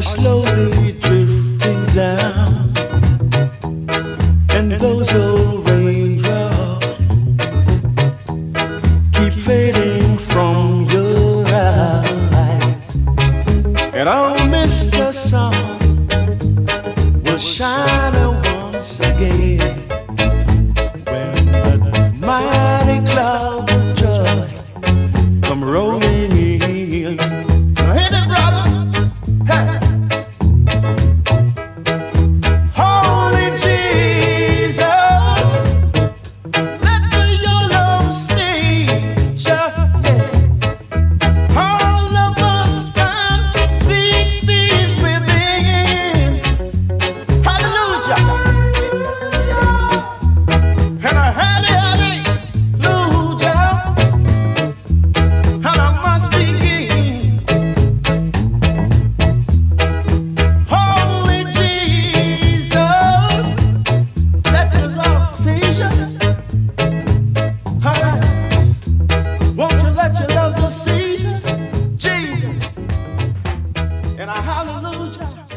are slowly drifting down, and those old raindrops keep fading from your eyes. And oh, Mr. Sun will shine once again when the mighty cloud of joy come rolling in. Now hit it, brother. Hey. Holy Jesus, let your love sing just yet. All of us find sweet peace within. Hallelujah. And a hallelujah. And I must begin. Holy Jesus, let your love seizure. All right. Won't you let your love go seizures? Jesus. And a hallelujah.